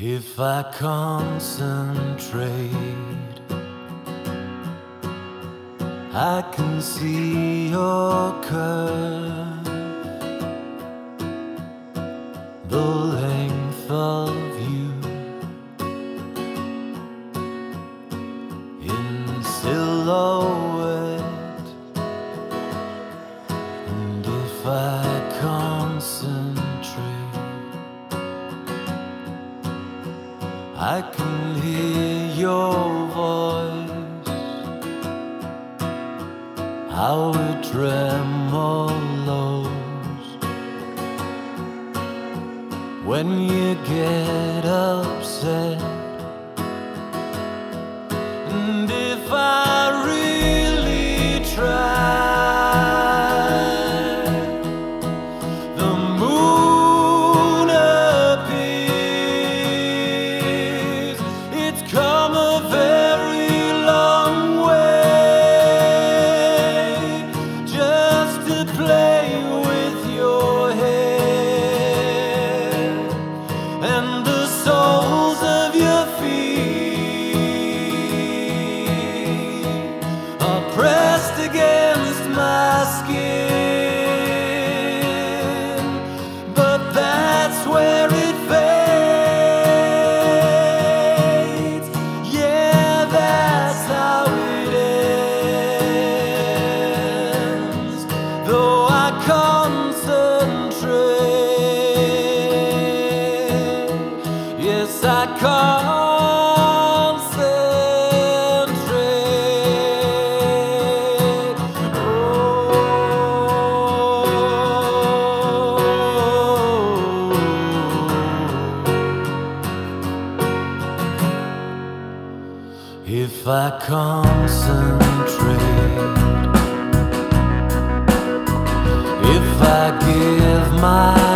If I concentrate, I can see your curve, the length of you in silhouette. And if I concentrate, I can hear your voice, how it tremolos when you get upset. And if I really try, the moon appears. It's come a very long way just to play with your hair and the soles of your feet are pressed against my skin, but that's where it fades. Yeah, that's how it ends. Though I concentrate, yes, I concentrate. If I concentrate, if I give my